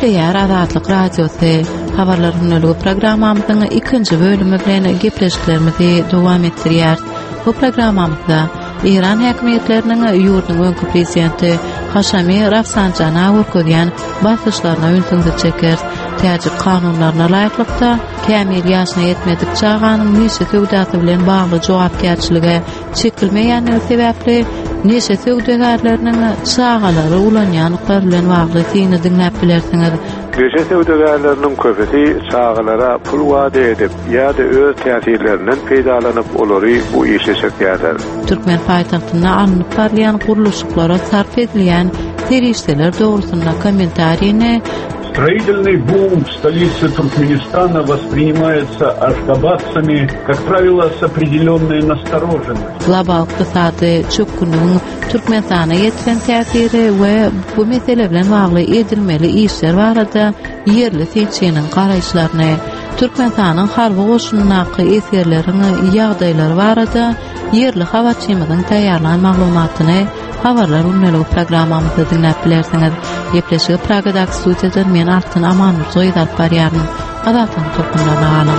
Ýer Azatlyk Radiosu habarlaryny programmamyzyň 2-nji bölümi bilen gepleşiklerimizi dowam etdirýär. Bu programmamyzda İran häkimetleriniň ýurdunyň öňkü prezidenti Haşamy Rafsanjana urkudýan basyşlaryna ünsüňde çeker. Täjik kanunlaryna laýyklykda kämil ýaşyna ýetmedik çağanyň näçe söwdasy bilen bagly jogapkärçiligi çekilmeýänligi sebäpli näçe söwdagärläriniň çağalary ulanýanlyklar bilen bagly syny dinläp bilersiňiz. Köşe söwdagärläriniň köpüsi çağalara pul wada edip ýa-da öz täsirlerinden peýdalanyp olary bu işleşiklerdir. Türkmen paýtagtyna alınıp barýan guruluşlara sarf edilýän terişler dogrusunda kommentariýini Строительный бум в столице Туркменистана воспринимается ашгабадцами, как правило, с определенной настороженностью. Global ykdysady çökünüň Türkmenistana ýetiren täsiri we bu mesele bilen bagly edilmeli işler barada yerli seçenin garaýşlaryny, Türkmenistanyň harby goşunynaky eserlerini ýagdaýlary barada yerli habarçymyzyň taýýarlan maglumatyny habarlar ünlü programmamyzda dinläp bilersiňiz. Ýepleşigi Pragadaky studiýadan men Artyn Amanur soýdap barýarmyn. Azatlyň topunlaryna alyn.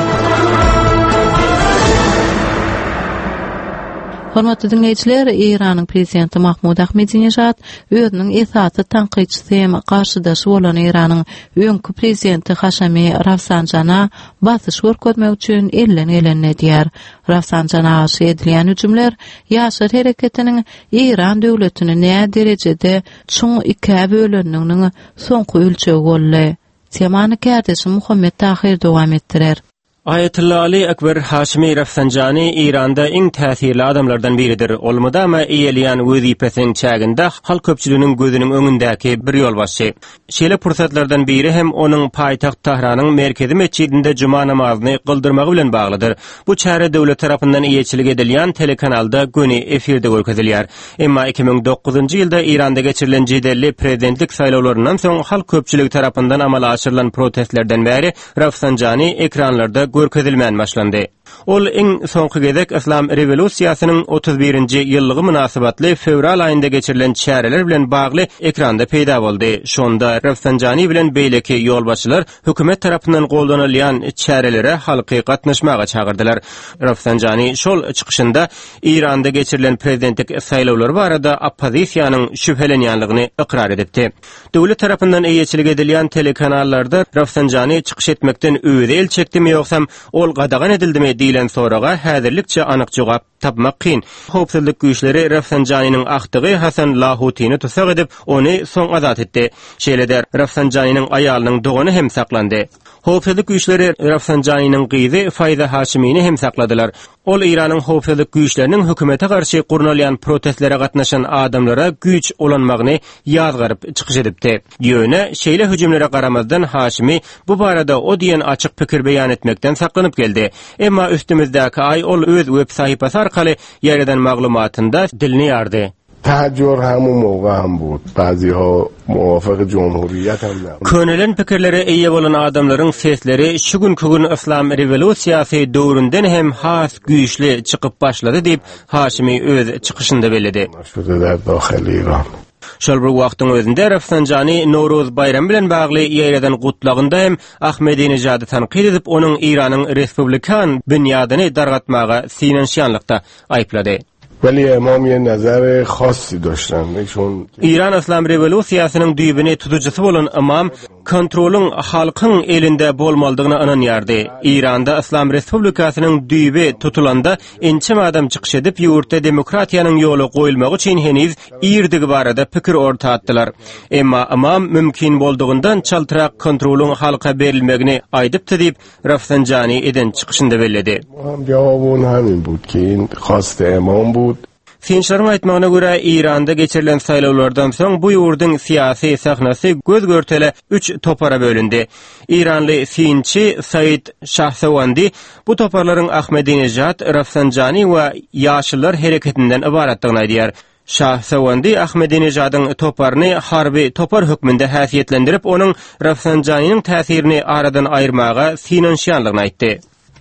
Hormatly dinleýijiler, İranyň prezidenti Mahmud Ahmadinejad özüniň esasy tanqidçisi hem garşydaşy bolan İranyň öňkü prezidenti Haşamy Rafsanjana basyş görkezmek üçin ellenne diýär. Rafsanjana edilýän hüjümler ýaşar hereketiniň İran döwletini näme derejede çoň iki bölünýäniň soňky ölçegi boldy. Temany kärdeşi Muhammed Tahir dowam etdirer. Ayetullah Ali Ekber Haşimi Rafsanjani İranda iň täsirli adamlardan biridir. Olmadama eýelýän wezipesiň çäginde halk köpçüliginiň gözüniň öňündäki bir ýolbaşçy. Şeýle pursatlardan biri hem onuň paýtagt Tahranyň merkezi mescidinde juma namazyny gıldyrmagy bilen baglydyr. Bu çäre döwlet tarapyndan eýetçilik edilýän telekanalda göni efirde görkezilýär. Emma 2009-njy ýylda İranda geçirilen jedelli prezidentlik saýlawlarynyň soň halk köpçüligi tarapyndan amala aşyrylan protestlerden bäri Rafsanjani ekranlarda görkezilmän başlandy. Ol iň soňky gezek İslam revolýusiýasynyň 31-nji ýyllygy munasabatly fevral aýynda geçirilen çäreler bilen bagly ekranda peýda boldy. Şonda Rafsanjani bilen beýleki ýolbaşçylar hökümet tarapyndan gollanylýan çärelere halky gatnaşmaga çagyrdylar. Rafsanjani şol çykyşynda İranda geçirilen prezidentlik saýlawlary barada oppozisiýanyň şüphelenýänligini ikrar edipdi. Döwlet tarapyndan eýetçilik edilýän telekanallarda Rafsanjani çykyş etmekden öýde el çekdimi ýoksam ol gadagan edildimi diýilen soraga häzirlikçe anyk jogap tapmak kyn. Howpsuzlyk güýçleri Rafsanjanynyň agtygy Hasan Lahutyny tutsak edip ony soň azat etdi. Şeýle-de Rafsanjanynyň aýalynyň dogany hem saklandy. Howpsuzlyk güýçleri Rafsanjanynyň gyzy Fayza Haşimyni hem sakladylar. Ol İranyň howpsuzlyk güýçleriniň hökümete garşy gurnalýan protestlere gatnaşan adamlara güýç olanmagyny ýazgaryp çykyş edipdi. Ýöne şeýle hüjümlere garamazdan Haşimi bu barada o diýen açyk pikir beýan etmekden saklanyp geldi. Emma üstümizdäki ay ol öz web sahypasy arkaly ýerden maglumatynda dilini ýardy. تحجر همون موقع هم بود بعضی‌ها موافق جمهوریت هم نبود. Könelen pikirlere eýe bolan adamlaryň sesleri şu günkü gün İslam revolýusiýasy döwründen hem has güýçli çykyp başlady diýip Haşimi öz çykyşynda bellädi. شده در داخل ایران. Şol bir wagtyň özünde Rafsanjani Nowruz bayram bilen bagly ýerden gutlagynda hem Ahmadinejady tanqid edip onuň İranyň respublikan bünýadyny dargatmaga sinanşýanlykda aýplady. ولی امام یه نظر خاصی داشتن چون İran İslam revolýusiýasynyň düýbini tutucusy bolan imam kontrolyň halkyň elinde bolmalydygyny ananýardy. İranda İslam Respublikasynyň düýbi tutulanda ençem adam çykyş edip ýurtda demokratiýanyň ýoly goýulmagy üçin heniz ýerdigi barada pikir ortatdylar. Emma imam mümkin boldugyndan çaltyrak kontrolyň halka berilmegini aýdypdy diýip Rafsanjani eden çykyşynda belledi. Cevabın همین بود که این خواست امام بود. Finçlaryň aýtmagyna görä İranda geçirilen saýlawlardan soň bu ýurdyň syýasy sahnasy göz görtele 3 topara bölündi. İranly finçi Said Şahsawandi bu toparlaryň Ahmadinejad, Rafsanjani we ýaşylar hereketinden ibaratdygyny aýdýar. Şahsawandi Ahmadinejadyň toparny harby topar hökmünde häsiýetlendirip onuň Rafsanjanynyň täsirini aradan aýyrmaga sinanşýanlygyny aýtdy.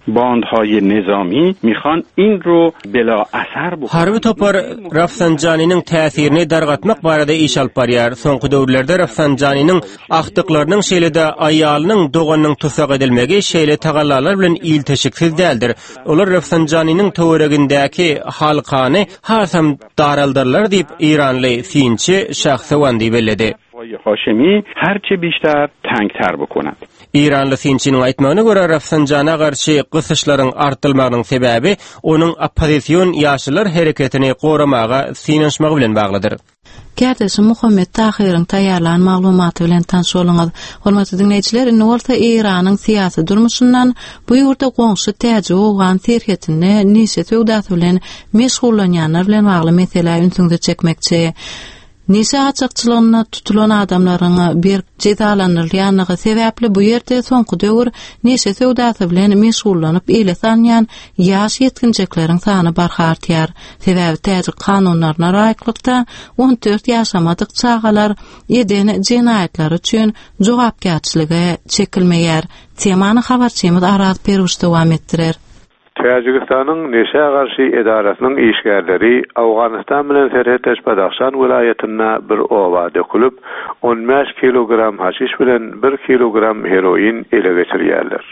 باندهای نظامی میخوان این رو بلا اثر بکنن. Harbi topar Rafsanjanining täsirini dargatmak barada iş alyp barýar. Soňky döwürlerde Rafsanjanining akdyklarynyň şeýlede aýalynyň doganynyň tutsak edilmegi şeýle tagallalar bilen ilteşiksiz däldir. Olar Rafsanjanining töweregindäki halkany hasam daraldarlar diýip İranly sinçi şahsawandi belledi. Haşimi herçe بیشتر tangtar بکنند. İranly sinçiniň aýtmagyna görä Rafsanjana garşy gysyşlaryň artylmagynyň sebäbi onuň oppozisiýon ýaşylar hereketini goramaga sinişmegi bilen baglydyr. Gerdeşi Muhammed Tahiryň taýýarlanan maglumaty bilen tanış boluňuz. Hormatly dinleýijiler, Norta İranyň syýasy durmuşyndan bu ýurda goňşy täze owan terhetini nice töwdaty bilen meşgullanýanlar bilen bagly mesele ünsüňde çekmekçi. Nise açıkçılığına tutulan adamların bir cezalandırılyanlığı sebäpli bu yerde soňky döwür nise söwdasy bilen meşgullanyp ile sanýan ýaş ýetginjeklerin sany barhartýar. Sebäbi täze kanunlaryna raýatlykda 14 ýaşamadyk çagalar eden jenaýetler üçin jogapkärçiligi çekilmeýär. Temany habarçymyz Araz Peruş dowam etdirer. Täjikistanyň Neşe garşy edaratnyň işgärleri Awganistan bilen serhetdeş Badaxşan vilayatyna bir owa dökülüp 15 kilogram haşiş bilen 1 kilogram heroin ele geçirýärler.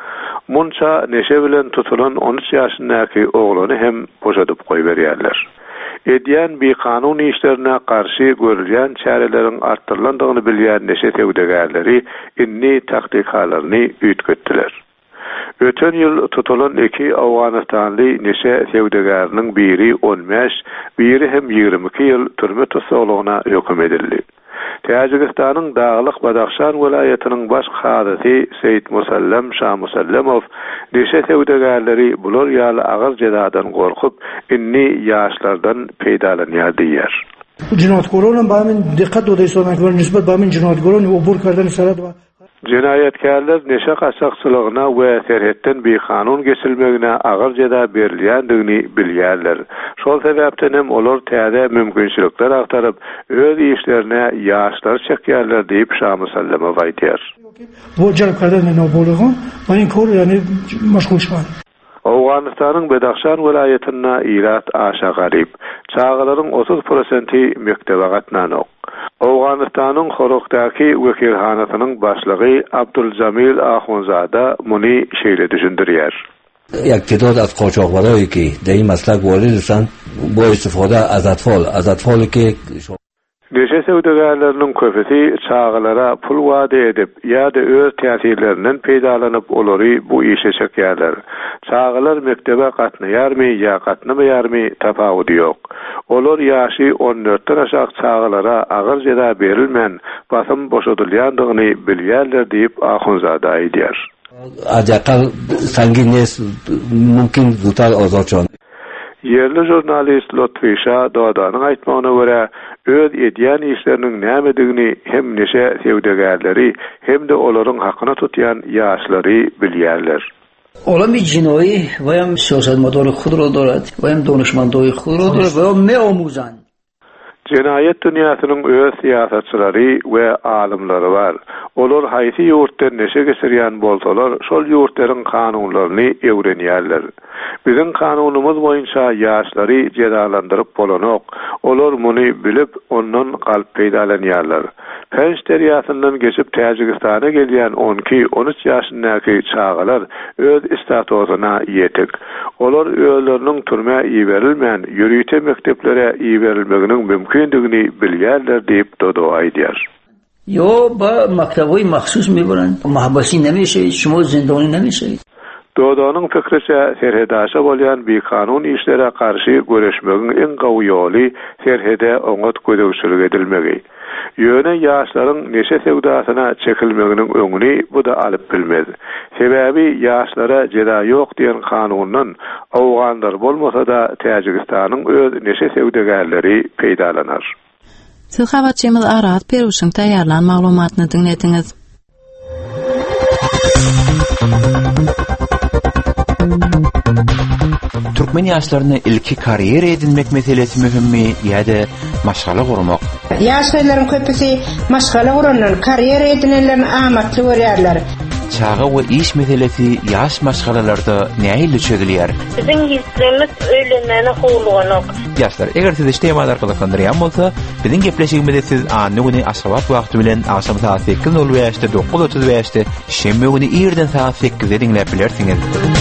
Munça Neşe bilen tutulan 13 ýaşyndaky oglany hem boşadyp goýberýärler. Edýän bir kanun işlerine karşı görülýän çäreleriň artdyrylandygyny bilýän Neşe töwdegärleri inni taktikalaryny üýtgetdiler. Öten ýyl tutulan 2 Awganistanly Neşe töwdegäriniň biri 15, biri hem 22 ýyl türme tutsagyna höküm edildi. Täjikistanyň Daglyk Badaxşan vilayatynyň baş hadysy Seyit Musallem Şah Musallamow Neşe töwdegärleri bular ýaly agyr jezadan gorkup inni ýaşlardan peýdalanýar diýer. Cinayetkorlarla bamin dikkat odaysamaklar nisbet bamin cinayetkorlarla obur kardan sarat var. Cinayetkarlar neşe kaçakçılığına ve serhetten bir kanun geçilmegine agyr jeda berilýändigini bilýärler. Şol sebäpden hem olar täze mümkinçilikler aktaryp öz işlerine ýaşlar çekýärler diýip Şah Musallamow aýtýar. Bu jarkardan nabolygyn, men kor ýani meşgul şan. Awganistanyň Badaxşan vilayatyna irat aşa garip. Çağalaryň 30% mektebe gatnanok. Awganistanyň Horokdaky wekilhanasynyň başlygy Abduljamil Ahunzada muny şeýle düşündirýär. اقتدار از قاچاقبرایی که در این مسلک واردن با استفاده از اطفالی که Neşe söwdegärleriniň köpesi çağalara pul wada edip ýa-da öz täsirlerinden peýdalanyp olary bu işe çekýärler. Çağalar mektebe gatnaýarmy ýa gatnamaýarmy tapawudy ýok. Olar ýaşy 14-den aşağı çağalara agyr jeda berilmän basym boşadylýandygyny bilýärler diýip Ahunzada aýdýar. Ajaqal sangin nes mümkin zutar azad şon. Yerli jurnalist Lotfisha Dodanyň aýtmagyna görä, öz edýän işleriniň nämedigini hem neşe söwdegärleri hem de olaryň hakyna tutýan ýaşlary bilýärler. Olam bir cinoyi ve hem siyasetmedar khud ro dorad ve hem donuşmandoy khud ro dorad ve hem me'amuzan. Cinayet dünýäsiniň öz siýasatçylary we alymlary bar. Olar haýsy ýurtda neşe geçirýän bolsalar, şol ýurtlaryň kanunlaryny öwrenýärler. Bizim kanunumuz boýunça ýaşlary cezalandyryp bolanok. Olar muny bilip ondan galyp peýdalanýarlar. Penç derýasyndan geçip Täjikistana gelýän 12-13 ýaşyndaky çağalar öz statusyna ýetik. Olar öýleriniň türme iýberilmän ýürüýte mekteplere iýberilmeginiň mümkindigini bilýärler diýip Dodo aýdýar. Yo, ba maktaboy mahsus miburan. Mahbasi nemeşe, şumo zindany nemeşe. Dodanyň fikriçe serhedaşa bolýan bir kanun işlere karşı göreşmegiň en gawy ýoly serhede oňat gödegçilik edilmegi. Ýöne ýaşlaryň neşe söwdasyna çekilmeginiň öňüni bu da alyp bilmez. Sebäbi ýaşlara jeda ýok diýen kanundan awganlar bolmasa da Täjikistanyň öz neşe söwdegärleri peýdalanar. Siz habarçymyz Araz Peruşyň taýýarlanan maglumatyny dinlediňiz. Türkmen ýaşlaryna ilki kariyera edinmek meselesi mühimmi ýa-da maşgala gurmak? Ýaşlaryň köpüsi maşgala guranlar, kariyera edinenlerini amatly görýärler. çağa we iş meselesi yaş maşgalalarda näyle çözülýär? Bizim hislerimiz öýlenmäne howlugynyk. Ýaşlar, eger siz işleýän arkalykandyryam bolsa, biziň gepleşigimizde siz anny güni aşgabat wagty bilen akşam saat 8:05-de 9:35-de şemme güni ýerden saat 8-de dinläp bilersiňiz.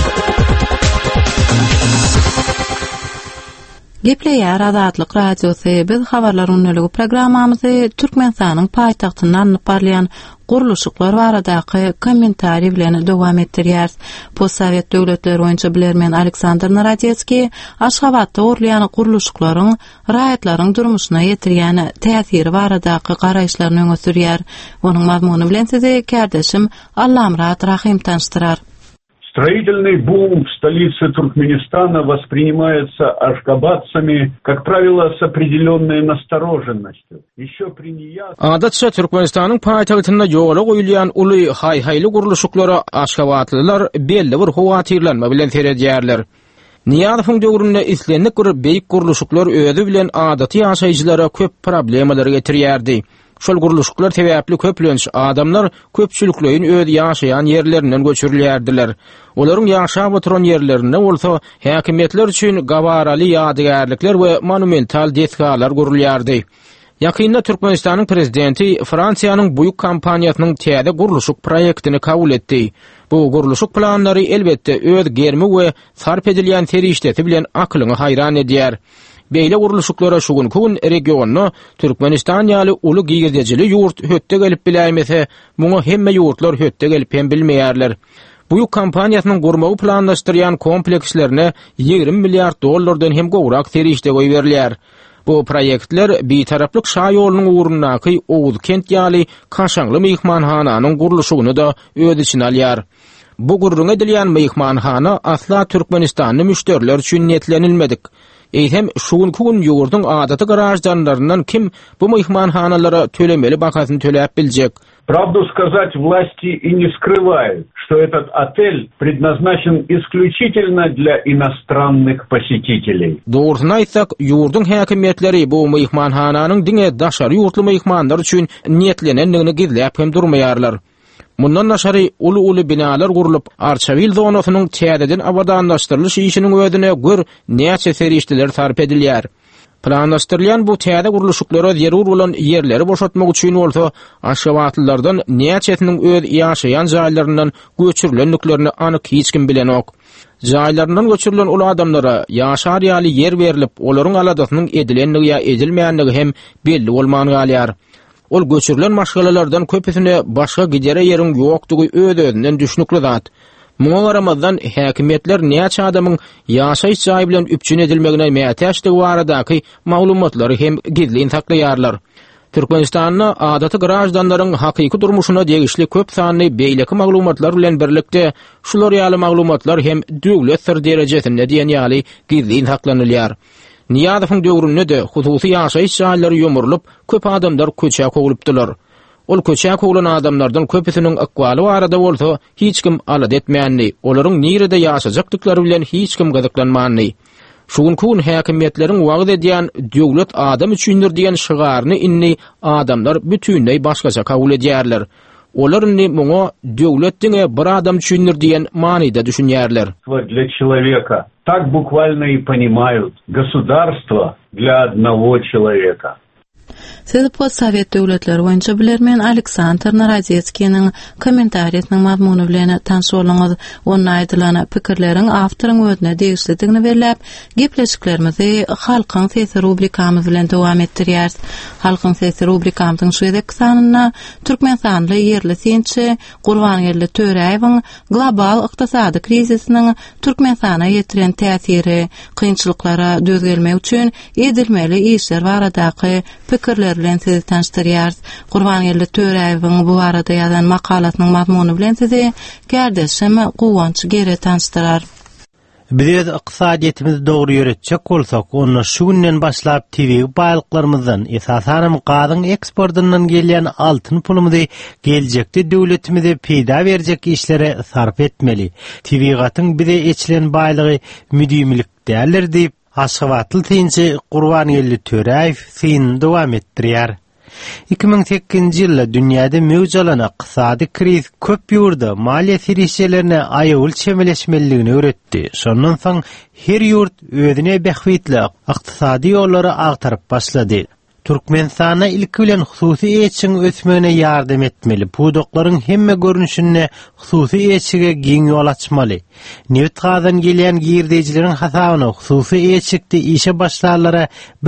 Gepleýär Azatlyk radiosy biz habarlar unnulugy programmamyzy Türkmenistanyň paýtagtyndan barlayan guruluşyklar baradaky kommentari bilen dowam etdirýär. Postsovet döwletleri boýunça bilermen Aleksandr Narodetski Aşgabatda urlayan guruluşyklaryň raýatlaryň durmuşyna ýetirýän täsiri baradaky garaýşlaryny öňe sürýär. Onuň mazmuny bilen sizi kärdeşim Allamrat Rahim tanıştyrar. Строительный бум в столице Туркменистана воспринимается ашгабадцами, как правило, с определенной настороженностью. Еще при неясности... Adatça Türkmenistanın paýtagtynda ýola goýulýan uly haý-haýly guruluşyklary Aşgabatlylar belli bir howatirlenme bilen seredýärler. Niýazowyň döwründe islenlik bir beýik guruluşyklar öýüdi bilen adaty ýaşaýjylara köp problemler getirýärdi. Şol guruluşyklar sebäpli köplenç adamlar köpçüliklerin öýdi ýaşaýan ýerlerinden göçürilýärdiler. Olaryň ýaşap oturan ýerlerinde bolsa häkimetler üçin gabaraly ýadygärlikler we monumental desgalar gurulýardy. Ýakynda Türkmenistanyň prezidenti Fransiýanyň buýuk kampaniýasynyň täze guruluşyk proýektini kabul etdi. Bu guruluşyk planlary elbetde öz germi we sarp edilýän serişdeti bilen aklyny haýran edýär. Beýle guruluşyklara şugun kun regionu Türkmenistan ýaly uly giýirdejili ýurt hötte gelip bilämese, muňa hemme ýurtlar hötte gelip hem bilmeýärler. Buýuk kampaniýasynyň gurmagy planlaşdyrýan komplekslerine 20 milliard dollardan hem gowrak serişde goýberler. Bu proýektler bitaraplyk şaý ýolunyň uğrundaky Oğuz kent ýaly Kaşaňly mehmanhananyň guruluşyny da öz içine alýar. Bu gurrun edilýän mehmanhana asla Türkmenistanyň müşteriler üçin niýetlenilmedik. Eýsem şugun kun ýurdun adaty garażdanlaryndan kim bu mehmanhanalara tölemeli bakasyny töläp biljek? Правду сказать, власти и не скрывают, что этот отель предназначен исключительно для иностранных посетителей. Doğrusunu aýtsak, ýurdun häkimetleri bu mehmanhananyň diňe daşary ýurtly mehmanlar üçin niýetlenendigini gizläp hem durmaýarlar. Mundan naşary uly binalar gurulup, Arçavil zonasynyň täzeden abadanlaşdyrylyş işiniň ödüne gör näçe serişdiler sarp edilýär. Planlaşdyrılan bu täze guruluşyklara zerur bolan ýerleri boşatmak üçin bolsa, Aşgabatlylardan näçesiniň öz ýaşaýan jaýlaryndan göçürilenliklerini anyk hiç kim bilenok. Jaýlaryndan göçürilen ol adamlara ýaşar ýaly yer berilip, olaryň aladasynyň edilenligi ýa edilmeýänligi hem belli bolman galýar. Ol göçürilen maşgalalardan köpüsine başga gidere ýeriň ýokdugy öz-özünden düşnükli zat. Muňa garamazdan häkimetler näçe adamyň ýaşaýyş jaýy bilen üpçün edilmegine mätäçdigi baradaky maglumatlary hem gizlin saklaýarlar. Türkmenistanyň adaty garażdanlaryň hakyky durmuşyna degişli köp sanly beýleki maglumatlar bilen birlikde şular ýaly maglumatlar hem döwlet sir derejesinde diýen ýaly gizlin saklanylýar. Niýazowyň döwründe de hususy ýaşaýyş jaýlary ýomurlyp, köp adamlar köçe kogulypdylar. Ol köçe kogulan adamlardan köpüsiniň akwaly barada bolsa, hiç kim alad etmeýänli, olaryň nirede ýaşajakdyklary bilen hiç kim gazyklanmanly. Şugun kun häkimetleriň wagt edýän döwlet adam üçindir diýen şygaryny inni adamlar bütünlei başgaça kabul edýärler. Olaryny muňa döwlet diňe bir adam üçindir diýen manyda düşünýärler. Для человека так буквально и понимают. Государство для одного человека. Siz postsovet döwletleri boýunça bilermen Aleksandr Narodetskiň kommentariýasynyň mazmuny bilen tanış bolňyz. Onuň aýdylan pikirleriň awtoryň özüne degişlidigini berläp, gepleşiklerimizi Halkyň sesi rubrikamyz bilen dowam etdirýäris. Halkyň sesi rubrikamyzyň şu edeki sanyna Türkmenistanly ýerli sençi Gurbanyerli Töreýewiň global ykdysady krizisiniň Türkmenistana ýetiren täsiri, kynçylyklara döz gelmek üçin edilmeli işler baradaky pikirler bilen sizi tanıştırýar. Gurbanyerli Töreýewiň bu arada ýazan makalasynyň mazmuny bilen sizi kärdeşim Guwanç gere tanıştyrar. Biz iqtisadiýetimizi dogry ýöretjek bolsak, onu şu günden başlap TV baýlyklarymyzdan, esasan gazyň eksportyndan gelýän altyn pulumuzy geljekde döwletimize peýda berjek işlere sarp etmeli. TV-gatyň bize eçilen baýlygy müdimlik däldir diýip Aşgabatly tinçi Gurbanyerli Töreýew fin dowam etdirýär. 2008-nji ýylda dünýäde mewjud bolan ykdysady kriz köp ýurda maliýe serisiýelerine aýagyl çemeleşmeligini öwretdi. Şondan soň her ýurt özüne bähwitli ykdysady ýollary agtaryp başlady. Türkmenistana ilki bilen hususy eçiň ösmegine ýardam etmeli. Pudoklaryň hemme görnüşine hususy eçige giň ýol açmaly. Newt gadan gelýän girdejileriň hasabyna hususy eçikde işe başlarlara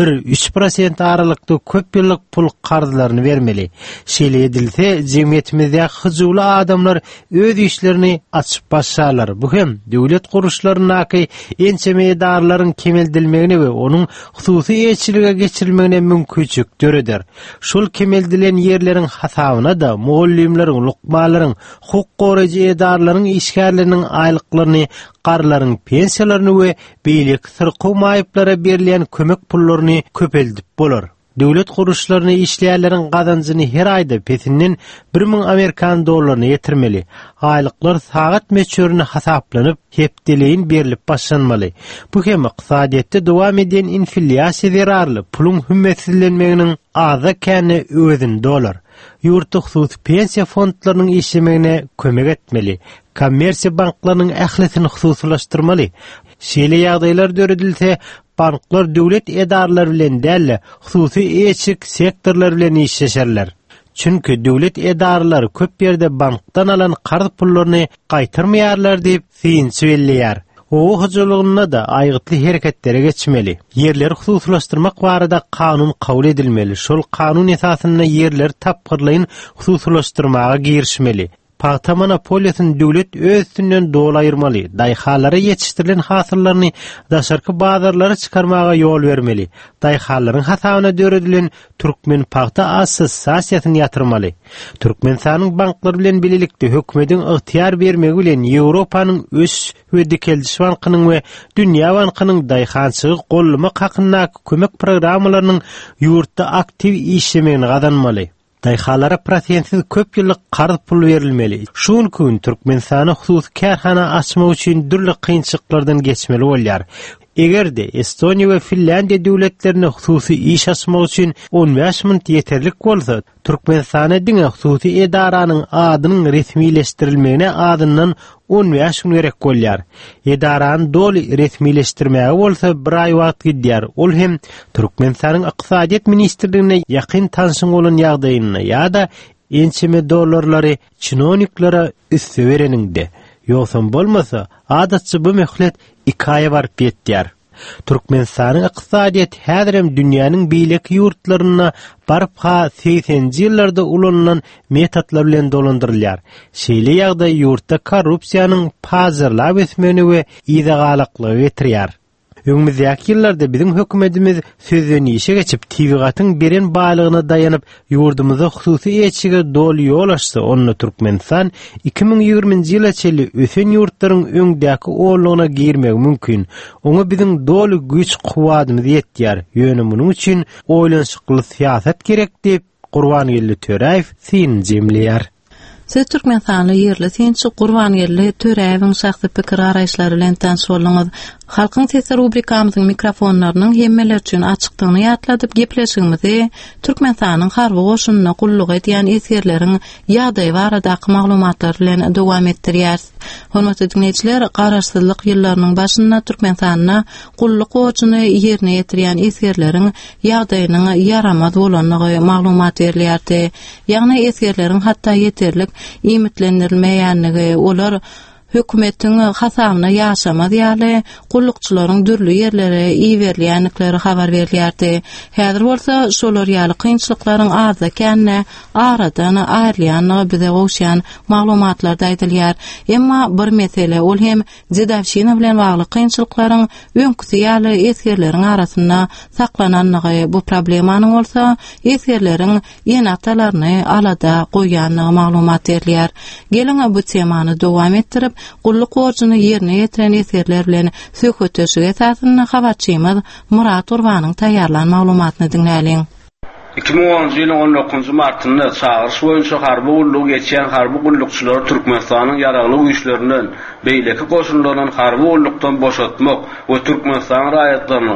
1-3% aralykda köp ýyllyk pul garzylaryny bermeli. Şeýle edilse, jemgyýetimizde hyjyly adamlar öz işlerini açyp başlarlar. Bu hem döwlet guruşlarynaky ençeme edarlaryň kemeldilmegine we onuň hususy eçilige geçirilmegine mümkin eder. Şol kemeldilen yerlerin hasabyna da muallimleriň, lukmalaryň, hukuk goraýjy edarlaryň işgärleriniň aýlyklaryny, garlaryň pensiýalaryny we beýlik syrky maýyplara berilen kömek pullaryny köpeldip bolar. Döwlet guruşlaryny işleýärleriň gazanjyny her aýda petinden 1000 Amerikan dollaryny ýetirmeli. Aýlyklar sagat meçörüne hasaplanyp, hepdeleýin berilip başlanmaly. Bu hem ykdysadyatda dowam eden inflyasiýa zerarly pulun hümmetsizlenmeginiň aza käni özünde bolar. Ýurtda hususy pensiýa fondlarynyň işlemegine kömek etmeli. Kommersiýa banklarynyň ählisini hususlaşdyrmaly. Şeýle ýagdaýlar döredilse, banklar döwlet edarlary bilen däl, hususy eçik sektorlar bilen işleşerler. Çünki döwlet edarlary köp ýerde bankdan alan garz pullaryny gaýtyrmaýarlar diýip fiýinç belleýär. O hyjylygyna da aýgytly hereketlere geçmeli. Yerleri hususlaşdyrmak barada kanun kabul edilmeli. Şol kanun esasyna yerler tapgyrlygyny hususlaşdyrmaga girişmeli. Paýta monopoliýasyny döwlet öz üstünden dol aýyrmaly. Daýhalara ýetişdirilen hasyllaryny daşarky bazarlara çykarmaga ýol bermeli. Daýhalaryň hasabyna döredilen türkmen paýta assosiasiýasyny ýatyrmaly. Türkmenistanyň banklary bilen bilelikde hökümetiň ygtyýar bermegi bilen Ýewropanyň öz we dikeldiş bankynyň we dünýä bankynyň daýhançygy gollamak hakynda kömek programmalarynyň ýurtda aktiv işlemegini gazanmaly. Daýhalara prosentsiz köp ýyllyk garz pul berilmeli. Şol gün Türkmenistana hususy kärhana açmak üçin dürli kynçylyklardan geçmeli bolýar. Egerde Estoniýa we Finlandiýa döwletlerine hususy iş açmak üçin 15 000 ýeterlik bolsa, Türkmenistana diňe hususy edaranyň adynyň resmileşdirilmegine adyndan 15 gün gerek bolýar. Edarany doly resmileşdirmäge bolsa bir aý wagt gidýär. Ol hem Türkmenistanyň ykdysadyat ministrligine ýakyn tanşyň bolan ýagdaýyna ýa-da ençeme dollarlary çinoniklara üstü bereninde. Ýoksa bolmasa, adatçy bu möhlet 2 aýa baryp ýetýär. Türkmenistanyň ykdysadyat häzirem dünýäniň beýleki ýurtlaryna baryp 80-nji ýyllarda ulanylan metodlar bilen dolandyrylýar. Şeýle ýagdaý ýurtda korrupsiýanyň pazarlap ösmegine we ýygygalyklygy getirýär. Öňümüzdäki ýyllarda biziň hökümetimiz sözlerini işe geçip tebigatyň beren baýlygyna daýanyp ýurdumyza hususy eçige dol ýol açsa, onu Türkmenistan 2020-nji ýyla çeli ösen ýurtlaryň öňdäki orlugyna girmegi mümkin. Oňa biziň dol güç kuwatymyz ýetýär. Ýöne munyň üçin oýlanşykly siýasat gerek diýip Gurbangeli Töräýew synjymlaýar. Siz Türkmenistanyň ýerli synçy Gurbangeli Töräýewiň şahsy pikir araýşlary bilen tanış bolňyz. Halkyň sesi rubrikamyzyň mikrofonlarynyň hemmeler üçin açykdygyny ýatladyp gepleşigimizi Türkmenistanyň harby goşunyna gulluk edýän esirleriň ýagdaýy baradaky maglumatlar bilen dowam etdirýär. Hormatly dinleýijiler, garaşsyzlyk ýyllarynyň başynda Türkmenistanyna gulluk goşuny ýerine ýetirýän esirleriň ýagdaýynyň ýaramaz bolanyny maglumat berilýärdi. Ýagny esirleriň hatda ýeterlik imitlendirilmeýänligi, olar hökümetiň hasabyna ýaşamaz ýaly gullukçylaryň dürli ýerlere iýerilýänlikleri habar berilýärdi. Häzir bolsa şolar ýaly kynçylyklaryň arza känne aradan aýrylýanyny bize goşýan maglumatlarda aýdylýar. Emma bir mesele ol hem Zedawşina bilen bagly kynçylyklaryň öňküsi ýaly esirleriň arasynda saklananlygy. Bu problemanyň bolsa esirleriň ýenatalaryny alada goýanyny maglumat berilýär. Gelin bu temany dowam etdirip gulluk goşuny ýerine ýetiren esirler bilen söhbetleşige esasyny habarçymyz Murat Urbanyň taýýarlan maglumatyny dinläliň. 2010-njy ýylyň 19-njy martynda çağırış boýunça harby gulluk geçýän harby gullukçylar Türkmenistanyň ýaragly güýçlerinden beýleki goşunlaryny harby gullukdan boşatmak we Türkmenistan raýatlaryny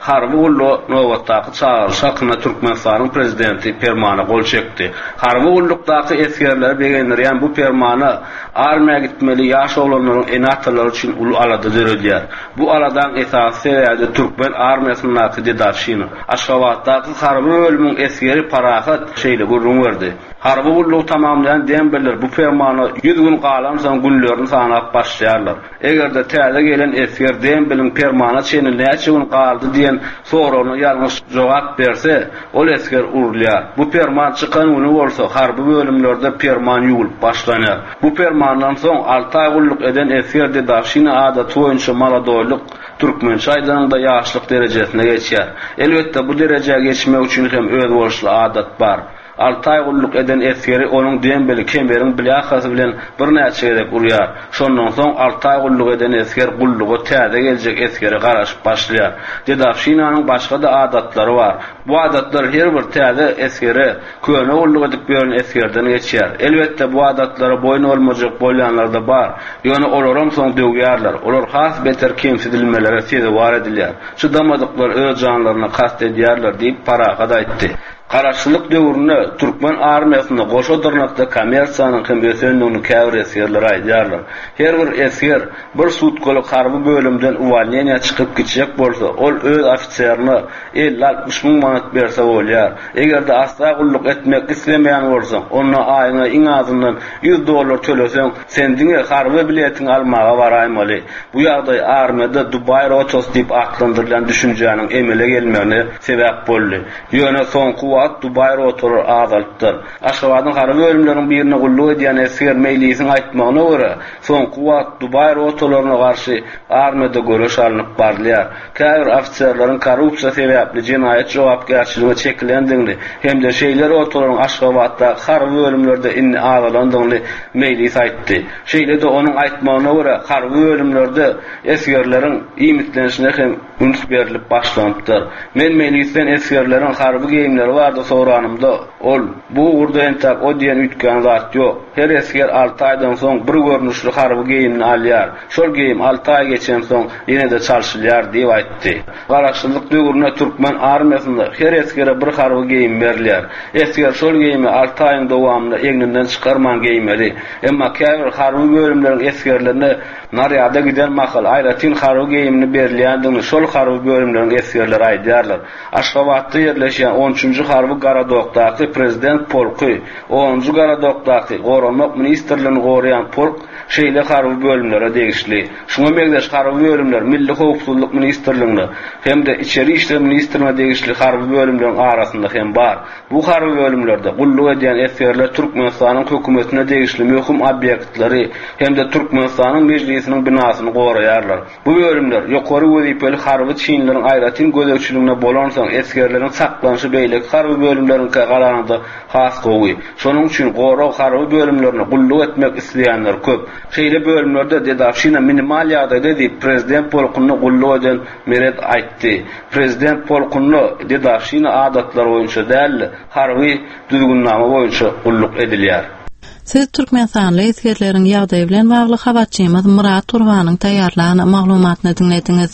harby ullu nowatdaky çağırış hakyna Türkmenistanyň prezidenti fermana gol çekdi. Harby ullukdaky eskerler begenlerýän bu fermana armiýa gitmeli ýaş olanlaryň enatalary üçin ulu alada döredýär. Bu aladan esasy ýa-da Türkmen armiýasynyň nakydy daşyny. Aşgabatdaky harby bölümiň eskeri parahat şeýle gurrun berdi. Harby ulluk tamamlayan dembeler bu fermana 100 gün galan soň günlerini sanap başlaýarlar. Egerde täze gelen esker dembelin fermana çeni näçe gün galdy diýen soragyna ýalňyş jogap berse, ol esker urulýar. Bu ferman çykan güni bolsa harby bölümlerde ferman ýugulyp başlanýar. Bu fermandan soň 6 ay ulluk eden eskerde daşyny adaty boýunça maladoýluk Türkmen çaýdanynda ýaşlyk derejesine geçýär. Elbetde bu derejeye geçmek üçin hem öz bolşly adat bar. 6 ay ulluk eden eskeri onun dembeli kemerin bilahasy bilen bir näçe edip urýar. Şondan soň 6 ay ulluk eden esker gullugy täze geljek eskeri garaşyp başlaýar. Dedafşinanyň başga da adatlary bar. Bu adatlar her bir täze eskeri köne ulluk edip beren eskerden geçýär. Elbetde bu adatlary boyun olmajak bolýanlar da bar. Ýöne olaram soň döwýärler. Olar has beter kemsidilmelere seze war edilýär. Şudamadyklar öz janlaryna kast edýärler diýip parahat aýtdy. Garaşlyk döwründe Türkmen armiýasyna goşa dyrnakda kommersiýanyň hem ösenligini käbir eskerler aýdýarlar. Her bir esker bir sutkaly harby bölümden uwalniýa çykyp gitjek bolsa, ol öz ofitserini 50-60 000 manat berse bolýar. Egerde asla gulluk etmek islemeýän bolsa, ona aýyna iň azyndan $100 töleseň, sen diňe harby biletini almaga baraýmaly. Bu ýagdaý armiýada Dubai Rotos diýip aklandyrylan düşünjäniň emele gelmegine sebäp boldy. Ýöne soňky Dubai rotoru azalypdyr. Aşgabatyň harby bölümleriň birini gulluk edýän esker meýlisin aýtmagyna görä, soňky wagt Dubai rotolaryna garşy armiýada görüş alınıp barlýar. Käbir ofitserleriň korrupsiýa sebäpli jinayet jogapkärçiligi çekilendigini hem de şeýler rotolaryň Aşgabatda harby bölümlerde inni azalandygyny meýlis aýtdy. Şeýle de onuň aýtmagyna görä harby bölümlerde eskerleriň iýmitlenişine hem üns berilip başlanýar. Men meýlisden eskerleriň harby geýimleri da soranymda ol bu urda entap o diýen ütgän zat ýok. Her esker 6 aýdan soň bir görnüşli harby geýimini alýar. Şol geýim 6 ay geçen soň ýene de çalşylýar diýip aýtdy. Garaşlyk döwründe Türkmen armiýasynda her eskere bir harby geýim berilýär. Esker şol geýimi 6 aýyň dowamında eňinden çykarman geýmeli. Emma käbir harby bölümleriň eskerlerine naryada giden mahal aýratyn harby geýimini berilýändigini şol harby bölümleriň eskerleri aýdýarlar. Aşgabatda ýerleşýän 13-nji harby garadokdaky prezident polky, 10-njy garadokdaky goramak ministrligini goraýan polk şeýle harby bölümlere degişli. Şuňa megdeş harby bölümler Milli Howpsuzlyk ministrligini hem de içeri işler ministrligine degişli harby bölümleriň arasynda hem bar. Bu harby bölümlerde gulluk edýän eskerler Türkmenistanyň hökümetine degişli möhüm obýektleri hem de Türkmenistanyň mejlisiniň binasyny goraýarlar. Bu bölümler ýokary wezipeli harby çynlaryň aýratyn gözegçiligine bolan soň eskerleriň saklanyşy beýleki harby bölümleriň galanynda has gowy. Şonuň üçin gora harby bölümlerini gulluk etmek isleýänler köp. Şeýle bölümlerde dedafşina minimal ýagdaýda diýip prezident polkuny gulluk eden meret aýtdy. Prezident polkuny dedafşina adatlary boýunça däl, harby düzgünnama boýunça gulluk edilýär. Siz Türkmenistanly eskerleriň ýagdaýy bilen bagly habarçymyz Murat Turwanyň taýýarlanan maglumatyny dinlediňiz.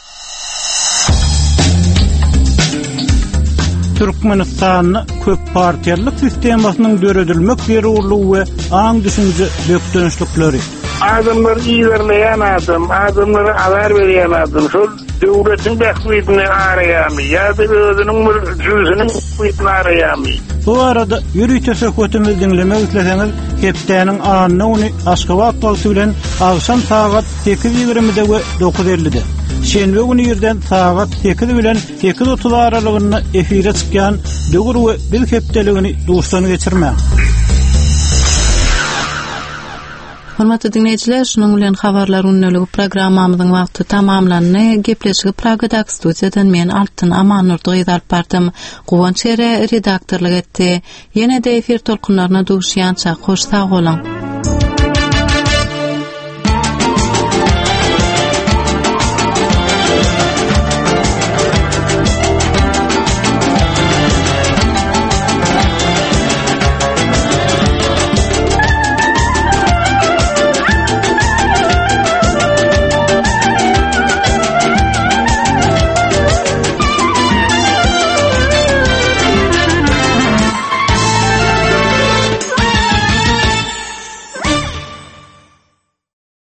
Türkmenistan köp partiýalyk sistemasynyň döredilmek beri urlugy we aň düşünje dökdönüşlikleri. Adamlar iýerleýän adam, adamlara habar berýän adam, şol döwletiň bähwitini araýarmy, ýa-da özüniň jüzüniň bähwitini araýarmy. Bu arada ýürüýte söhbetimizi dinlemek isleseňiz, hepdäniň anyny ony Aşgabat wagty bilen agşam saat 8:20-de we 9:50-de. Şenbe günü ýerden saat 8 bilen 8:30 aralygynda efire çykýan döwür we bil hepdeligini duşdan geçirmek. Hormatly dinleyijiler, şunuň bilen habarlar ünlüligi programmamyzyň wagty tamamlandy. Gepleşigi Pragadak studiýadan men Altyn Amanur Gyýdal bardym. Guwan çere redaktorlyk etdi. Ýene-de efir tolkunlaryna duşýança hoş sag bolan.